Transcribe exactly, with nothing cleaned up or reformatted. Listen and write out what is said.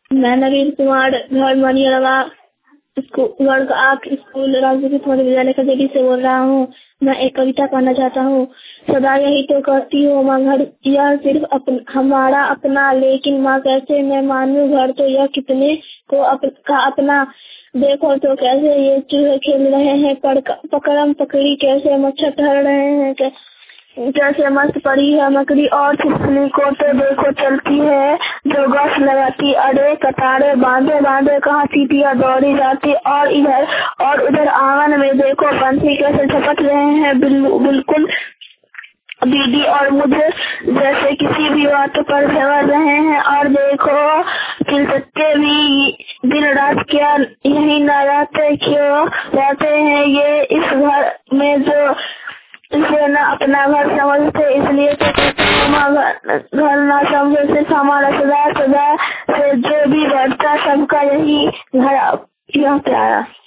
मैं नवीन कुमार घर मनियरवा स्कूल वर्ग आठ स्कूल राजकीय मध्य विद्यालय का देवी से बोल रहा हूँ। मैं एक कविता पढ़ना चाहता हूँ। सदा यही तो कहती हूँ माँ, घर यह सिर्फ अपन, हमारा अपना, लेकिन माँ कैसे मैं मानूं, घर तो यह कितने को अप, का अपना। देखो तो कैसे ये चूहे खेल रहे हैं, पकड़म पकड़ी कैसे मच्छर टहल रहे हैं, जैसे मस्त पड़ी है मकड़ी और छिपकली को तो देखो चलती है जो गश लगाती। अरे कतारे बांधे बांधे कहाँ चींटियां दौड़ी जाती। और इधर और उधर आंगन में देखो पंछी कैसे झपट रहे हैं, बिल्कुल दीदी और मुझे जैसे किसी भी बात पर झगड़ रहे हैं। और देखो चिलचट्टे भी दिन रात क्या यही न रहते, क्यों रहते हैं ये इस घर में जो इसे न अपना घर समझते। इसलिए तो कहते हैं माँ, घर न समझे सिर्फ हमारा सदा सदा से जो भी बढ़ता सबका यही घर यह प्यारा।